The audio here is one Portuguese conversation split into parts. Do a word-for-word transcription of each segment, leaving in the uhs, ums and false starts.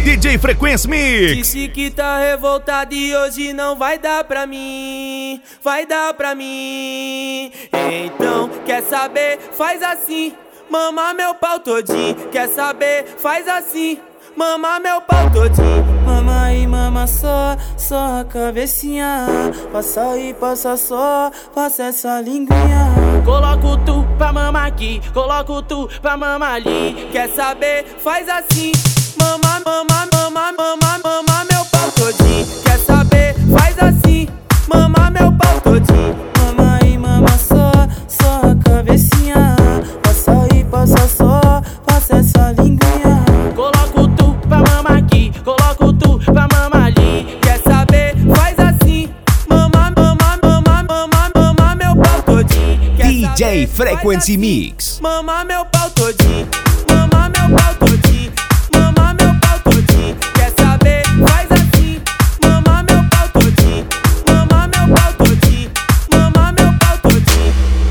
D J Frequency Mix. Disse que tá revoltado e hoje não vai dar pra mim, vai dar pra mim. Então, quer saber? Faz assim, mama meu pau todinho. Quer saber? Faz assim, mama meu pau todinho. Mama e mama só, só a cabecinha. Passa e passa só, passa essa linguinha. Coloco tu pra mamar aqui, coloco tu pra mamar ali. Quer saber? Faz assim, mama, mama, mama, mama, mama meu pau todinho. Quer saber? Faz assim, mama meu pau todinho. Mama e mama só, só a cabecinha. Passa e passa só, passa essa linguinha. Coloco tu pra mamar aqui, coloco tu pra mamar ali. Quer saber? Faz assim, mama, mama, mama, mama, mama meu pau todinho. Quer D J saber? Frequency Faz assim, Mix. mama meu pau todinho, mama meu pau todinho, mama meu pau todinho. Quer saber? Faz assim, mama meu pau todinho, mama meu pau todinho, mama meu pau todinho.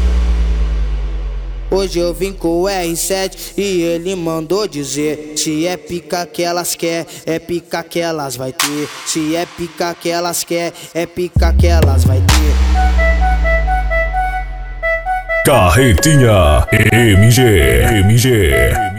Hoje eu vim com o R sete e ele mandou dizer: se é pica que elas quer, é pica que elas vai ter. Se é pica que elas quer, é pica que elas vai ter. Carretinha M G M G